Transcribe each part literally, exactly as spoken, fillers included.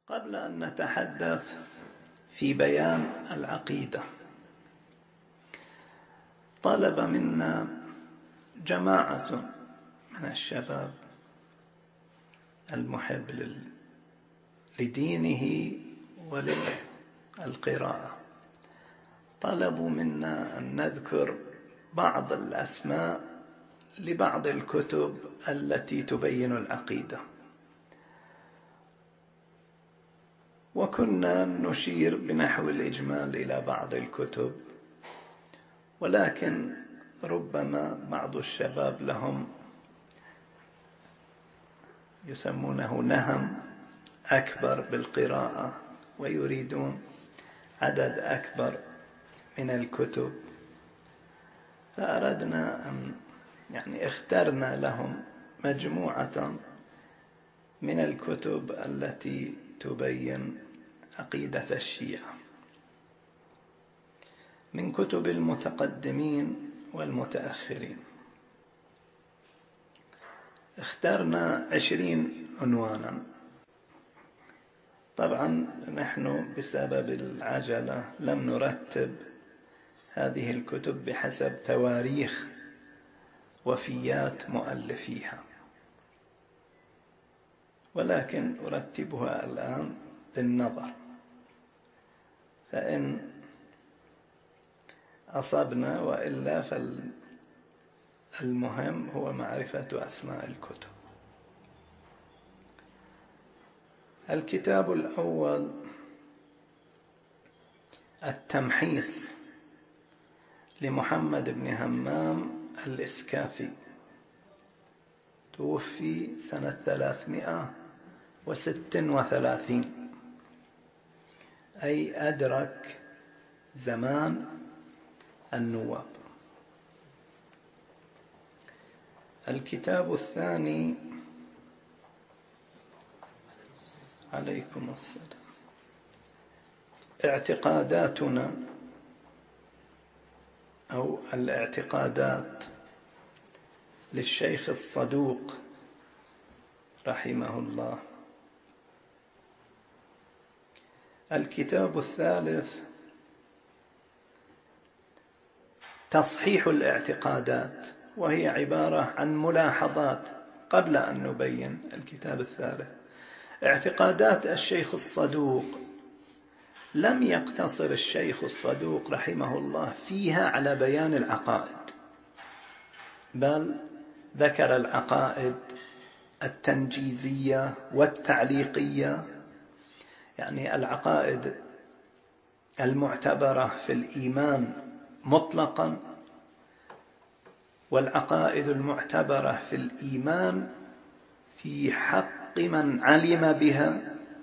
قبل أن نتحدث في بيان العقيدة، طلب منا جماعة من الشباب المحب لدينه وللقراءة، طلبوا منا أن نذكر بعض الأسماء لبعض الكتب التي تبين العقيدة، وكنا نشير بنحو الإجمال إلى بعض الكتب، ولكن ربما بعض الشباب لهم يسمونه نهم أكبر بالقراءة ويريدون عدد أكبر من الكتب، فأردنا أن يعني اخترنا لهم مجموعة من الكتب التي تبين عقيدة الشيعة من كتب المتقدمين والمتأخرين. اخترنا عشرين عنوانا. طبعا نحن بسبب العجلة لم نرتب هذه الكتب بحسب تواريخ وفيات مؤلفيها، ولكن أرتبها الآن بالنظر، فإن أصبنا وإلا فالمهم هو معرفة أسماء الكتب. الكتاب الأول التمحيص لمحمد بن همام الإسكافي، توفي سنة ثلاثمائة وستة وثلاثين، أي أدرك زمان النواب. الكتاب الثاني عليكم السلام اعتقاداتنا أو الاعتقادات للشيخ الصدوق رحمه الله. الكتاب الثالث تصحيح الاعتقادات، وهي عبارة عن ملاحظات قبل أن نبين الكتاب الثالث. اعتقادات الشيخ الصدوق لم يقتصر الشيخ الصدوق رحمه الله فيها على بيان العقائد، بل ذكر العقائد التنجيزية والتعليقية، يعني العقائد المعتبرة في الإيمان مطلقا، والعقائد المعتبرة في الإيمان في حق من علم بها،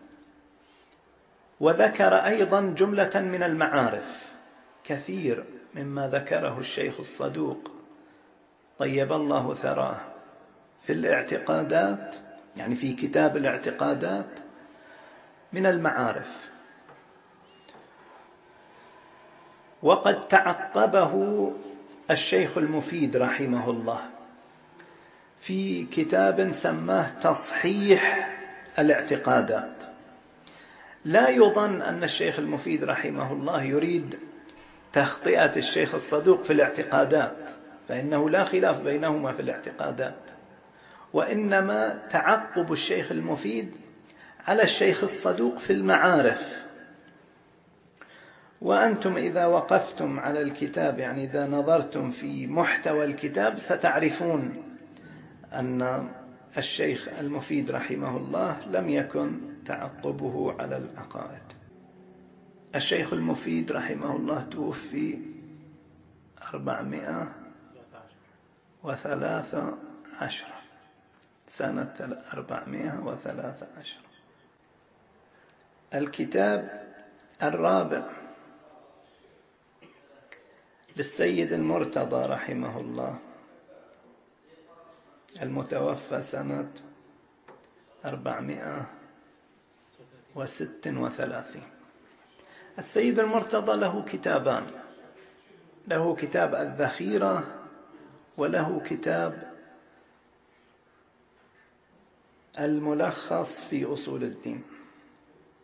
وذكر أيضا جملة من المعارف. كثير مما ذكره الشيخ الصدوق طيب الله ثراه في الاعتقادات، يعني في كتاب الاعتقادات، من المعارف، وقد تعقبه الشيخ المفيد رحمه الله في كتاب سماه تصحيح الاعتقادات. لا يظن أن الشيخ المفيد رحمه الله يريد تخطئة الشيخ الصدوق في الاعتقادات، فإنه لا خلاف بينهما في الاعتقادات، وإنما تعقب الشيخ المفيد على الشيخ الصدوق في المعارف. وأنتم إذا وقفتم على الكتاب، يعني إذا نظرتم في محتوى الكتاب، ستعرفون أن الشيخ المفيد رحمه الله لم يكن تعقبه على العقائد. الشيخ المفيد رحمه الله توفي أربعمائة وثلاثة عشر سنة أربعمائة وثلاثة عشر. الكتاب الرابع للسيد المرتضى رحمه الله، المتوفى سنة أربعمائة وستة وثلاثين. السيد المرتضى له كتابان، له كتاب الذخيرة وله كتاب الملخص في أصول الدين.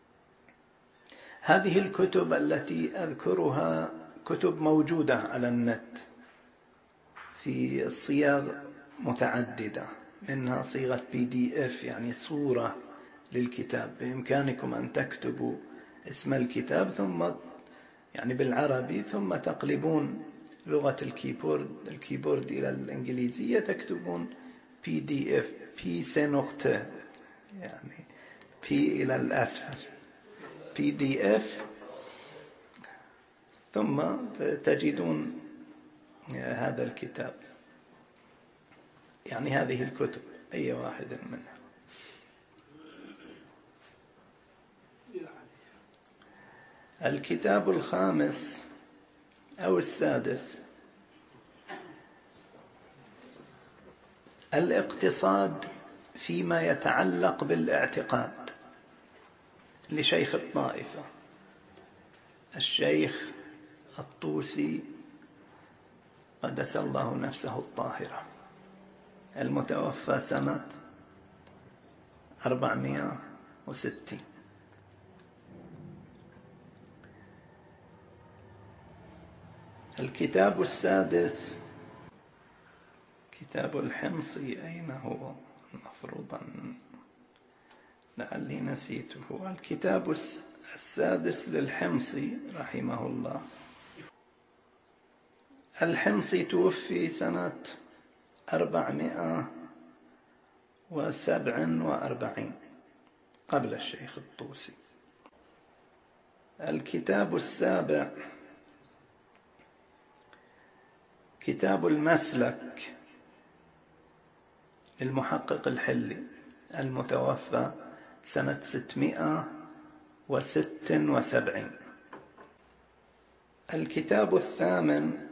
هذه الكتب التي أذكرها كتب موجودة على النت في صيغ متعددة، منها صيغة بي دي اف يعني صورة للكتاب، بإمكانكم أن تكتبوا اسم الكتاب ثم يعني بالعربي ثم تقلبون لغة الكيبورد الكيبورد إلى الإنجليزية، تكتبون بي دي اف، بي سنقطة يعني بي إلى الأسفل بي دي اف، ثم تجدون هذا الكتاب، يعني هذه الكتب أي واحد منها. الكتاب الخامس أو السادس الاقتصاد فيما يتعلق بالاعتقاد لشيخ الطائفة الشيخ الطوسي قدس الله نفسه الطاهرة، المتوفى سنة أربعمائة وستين. الكتاب السادس كتاب الحمصي، أين هو؟ المفروض أن لعلي نسيته. الكتاب السادس للحمصي رحمه الله. الحمصي توفي سنة أربعمائة وسبع وأربعين قبل الشيخ الطوسي. الكتاب السابع كتاب المسلك للمحقق الحلي، المتوفى سنة ستمائة وست وسبعين. الكتاب الثامن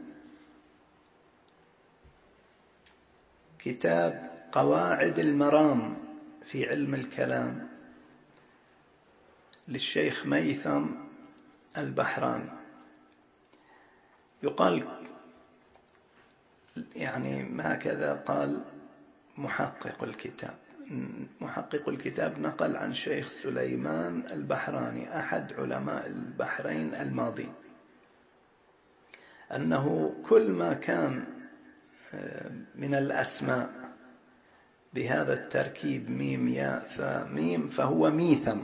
كتاب قواعد المرام في علم الكلام للشيخ ميثم البحراني. يقال يعني هكذا قال محقق الكتاب، محقق الكتاب نقل عن شيخ سليمان البحراني أحد علماء البحرين الماضين أنه كل ما كان من الأسماء بهذا التركيب ميم ياء ثاء ميم فهو ميثم.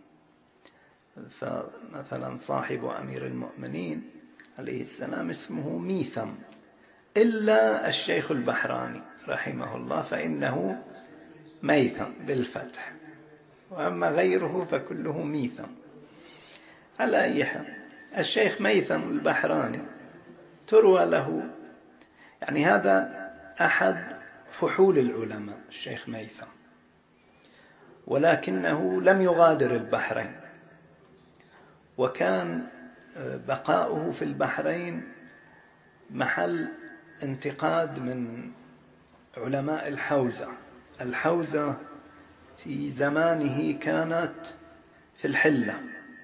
فمثلا صاحب أمير المؤمنين عليه السلام اسمه ميثم، إلا الشيخ البحراني رحمه الله فإنه ميثم بالفتح، وأما غيره فكله ميثم. على أي حال الشيخ ميثم البحراني تروى له، يعني هذا أحد فحول العلماء الشيخ ميثم، ولكنه لم يغادر البحرين، وكان بقاؤه في البحرين محل انتقاد من علماء الحوزة. الحوزة في زمانه كانت في الحلة،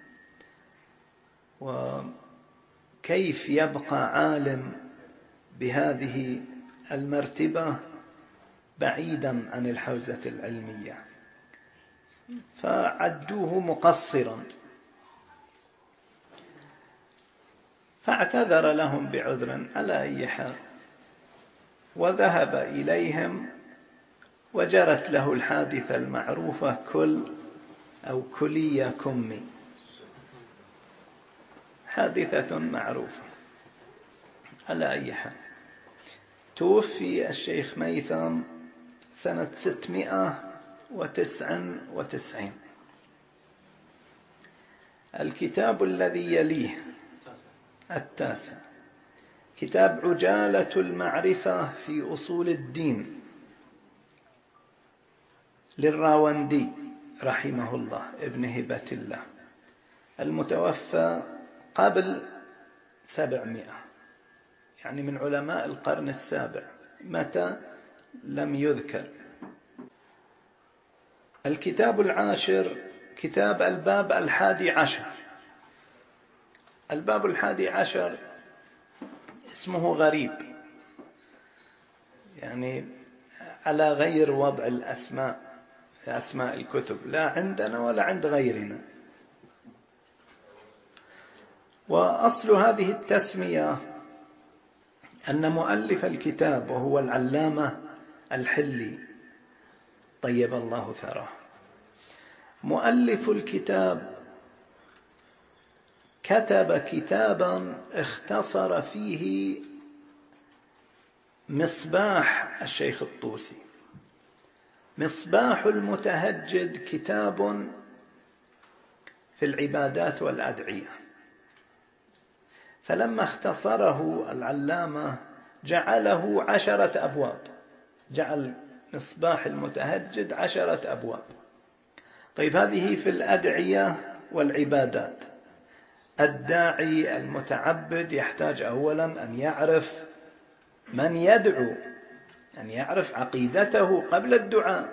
وكيف يبقى عالم بهذه المرتبة بعيدا عن الحوزة العلمية، فعدوه مقصرا، فاعتذر لهم بعذر. على أي حال وذهب إليهم وجرت له الحادثة المعروفة كل أو كلية كمي، حادثة معروفة. على أي حال توفي الشيخ ميثم سنة ستمائة وتسع وتسعين. الكتاب الذي يليه التاسع كتاب عجالة المعرفة في أصول الدين للراوندي رحمه الله ابن هبة الله، المتوفى قبل سبعمائة، يعني من علماء القرن السابع، متى لم يذكر. الكتاب العاشر كتاب الباب الحادي عشر. الباب الحادي عشر اسمه غريب، يعني على غير وضع الأسماء، أسماء الكتب لا عندنا ولا عند غيرنا. وأصل هذه التسمية أن مؤلف الكتاب وهو العلامة الحلي طيب الله ثراه، مؤلف الكتاب كتب كتابا اختصر فيه مصباح الشيخ الطوسي. مصباح المتهجد كتاب في العبادات والأدعية، فلما اختصره العلامة جعله عشرة أبواب، جعل مصباح المتهجد عشرة أبواب. طيب هذه في الأدعية والعبادات. الداعي المتعبد يحتاج أولا أن يعرف من يدعو، أن يعرف عقيدته قبل الدعاء،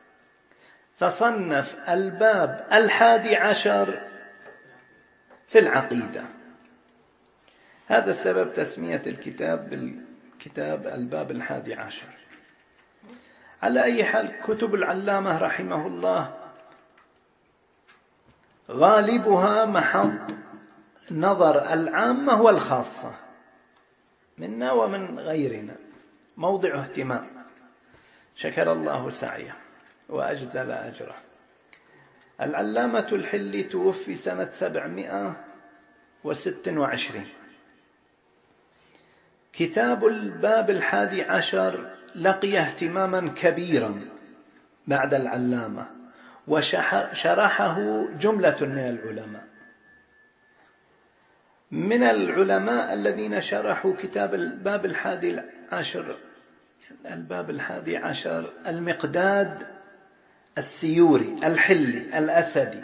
فصنف الباب الحادي عشر في العقيدة. هذا سبب تسمية الكتاب بالكتاب الباب الحادي عشر. على أي حال كتب العلامة رحمه الله غالبها محط نظر العامة والخاصة منا ومن غيرنا، موضع اهتمام، شكر الله سعيه وأجزل أجره. العلامة الحلي توفي سنة سبعمائة وستة وعشرين. كتاب الباب الحادي عشر لقي اهتماما كبيرا بعد العلامة، وشرحه جملة من العلماء. من العلماء الذين شرحوا كتاب الباب الحادي عشر الباب الحادي عشر المقداد السيوري الحلي الأسدي.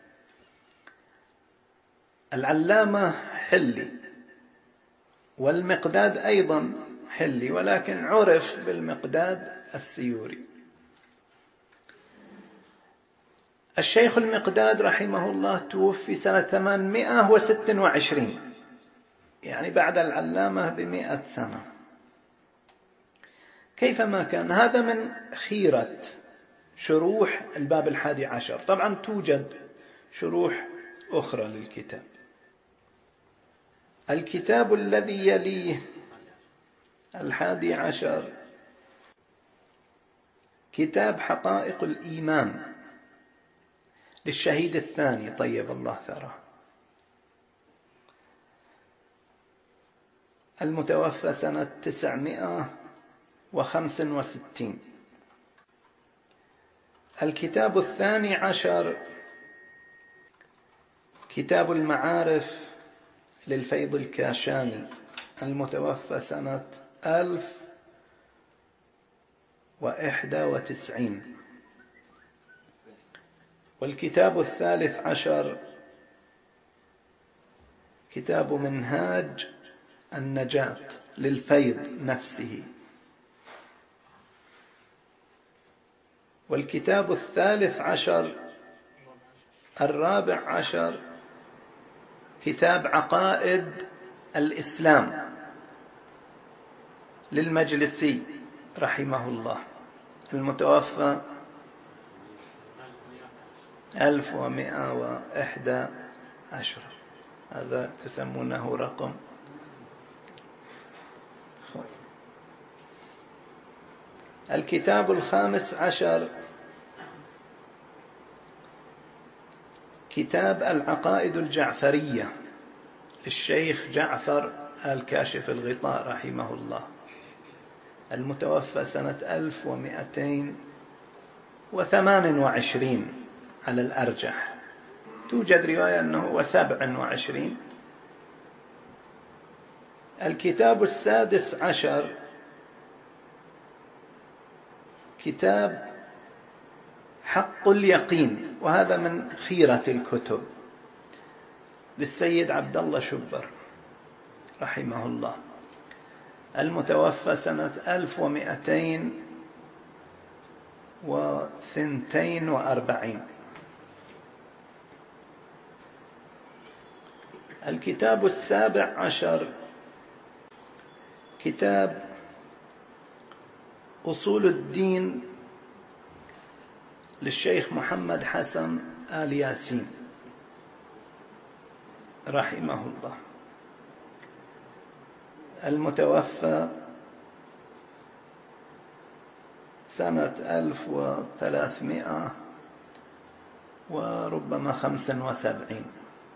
العلامة حلي والمقداد أيضا حلي، ولكن عرف بالمقداد السيوري. الشيخ المقداد رحمه الله توفي سنة ثمانمائة وستة وعشرين، يعني بعد العلامة بمئة سنة. كيفما كان هذا من خيرة شروح الباب الحادي عشر. طبعا توجد شروح أخرى للكتاب. الكتاب الذي يليه الحادي عشر كتاب حقائق الإيمان للشهيد الثاني طيب الله ثراه، المتوفى سنة تسعمائة وخمسة وستين. الكتاب الثاني عشر كتاب المعارف للفيض الكاشاني، المتوفى سنة ألف وإحدى وتسعين. والكتاب الثالث عشر كتاب منهاج النجاة للفيض نفسه. والكتاب الثالث عشر الرابع عشر كتاب عقائد الإسلام للمجلسي رحمه الله، المتوفى ألف ومئة وإحدى عشر. هذا تسمونه رقم. الكتاب الخامس عشر كتاب العقائد الجعفرية للشيخ جعفر الكاشف الغطاء رحمه الله، المتوفى سنة ألف ومئتين وثمان وعشرين على الأرجح، توجد رواية أنه هو سبع وعشرين. الكتاب السادس عشر كتاب حق اليقين، وهذا من خيرة الكتب، للسيد عبد الله شبر رحمه الله، المتوفى سنة ألف ومئتين وثنتين وأربعين. الكتاب السابع عشر كتاب أصول الدين للشيخ محمد حسن آل ياسين، رحمه الله، المتوفى سنة ألف وثلاثمائة وربما خمس وسبعين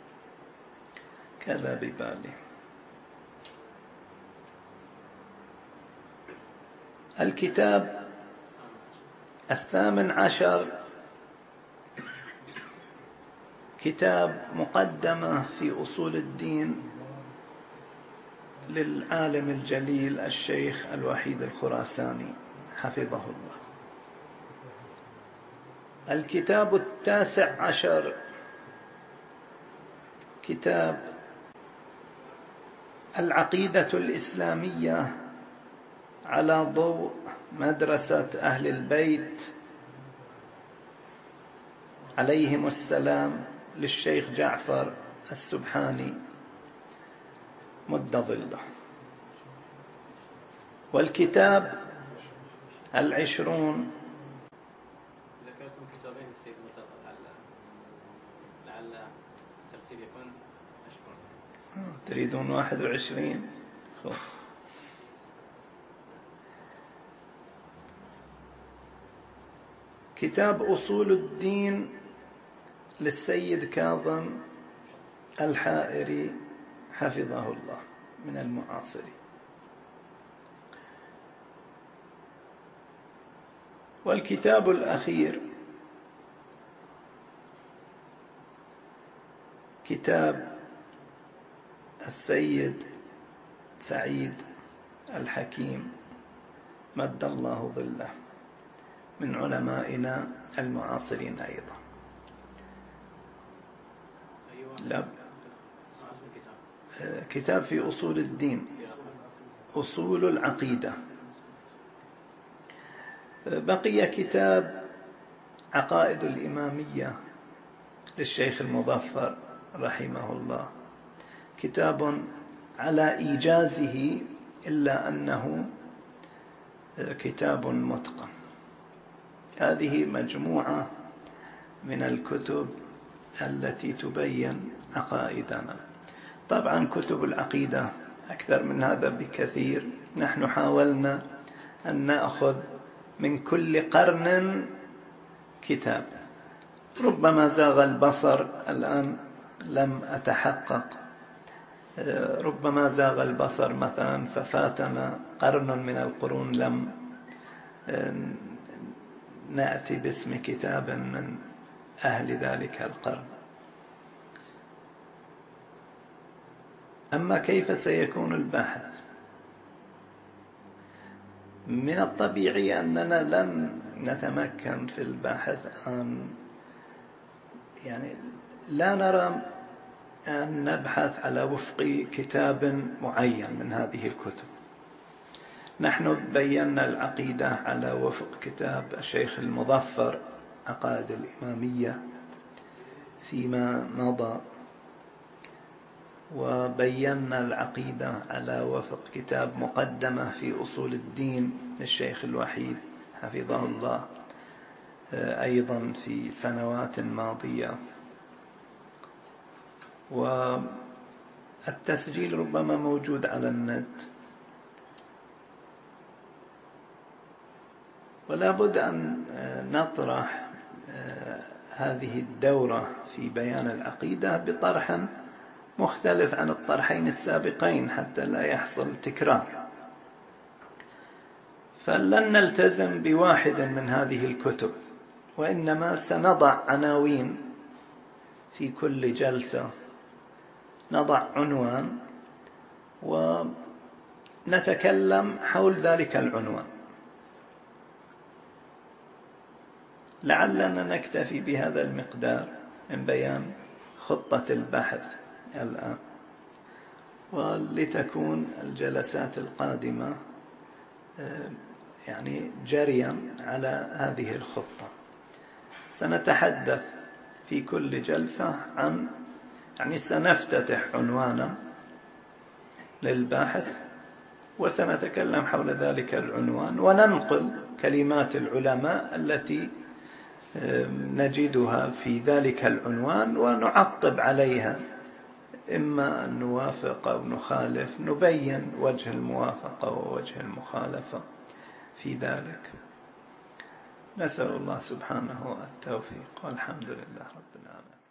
كذا ببالي. الكتاب الثامن عشر كتاب مقدمة في أصول الدين للعالم الجليل الشيخ الوحيد الخراساني حفظه الله. الكتاب التاسع عشر كتاب العقيدة الإسلامية على ضوء مدرسة أهل البيت عليهم السلام للشيخ جعفر السبحاني مد ظله. والكتاب العشرون ذكرتم كتابين السيد متقل، لعل الترتيب يكون عشرون. تريدون واحد وعشرين؟ خب. كتاب أصول الدين للسيد كاظم الحائري حفظه الله من المعاصرين. والكتاب الأخير كتاب السيد سعيد الحكيم مد الله ظله من علمائنا المعاصرين أيضا. لا كتاب في أصول الدين، أصول العقيدة. بقي كتاب عقائد الإمامية للشيخ المظفر رحمه الله، كتاب على إيجازه إلا أنه كتاب متقن. هذه مجموعة من الكتب التي تبين عقائدنا. طبعا كتب العقيدة أكثر من هذا بكثير. نحن حاولنا أن نأخذ من كل قرن كتاب. ربما زاغ البصر، الآن لم أتحقق، ربما زاغ البصر مثلا ففاتنا قرن من القرون لم نأتي باسم كتاب من أهل ذلك القرن. أما كيف سيكون البحث؟ من الطبيعي أننا لن نتمكن في البحث أن يعني لا نرى أن نبحث على وفق كتاب معين من هذه الكتب. نحن بينا العقيدة على وفق كتاب الشيخ المظفر عقائد الإمامية فيما مضى، وبينا العقيدة على وفق كتاب مقدمة في أصول الدين للشيخ الوحيد حفظه الله أيضا في سنوات ماضية. والتسجيل ربما موجود على النت. ولا بد أن نطرح هذه الدورة في بيان العقيدة بطرح مختلف عن الطرحين السابقين حتى لا يحصل تكرار. فلن نلتزم بواحد من هذه الكتب، وإنما سنضع عناوين في كل جلسة، نضع عنوان ونتكلم حول ذلك العنوان. لعلنا نكتفي بهذا المقدار من بيان خطة البحث الآن، ولتكون الجلسات القادمة يعني جريا على هذه الخطة. سنتحدث في كل جلسة عن يعني سنفتتح عنوانا للباحث وسنتكلم حول ذلك العنوان، وننقل كلمات العلماء التي نجدها في ذلك العنوان ونعقب عليها إما أن نوافق أو نخالف، نبين وجه الموافقة ووجه المخالفة في ذلك. نسأل الله سبحانه التوفيق، والحمد لله رب العالمين.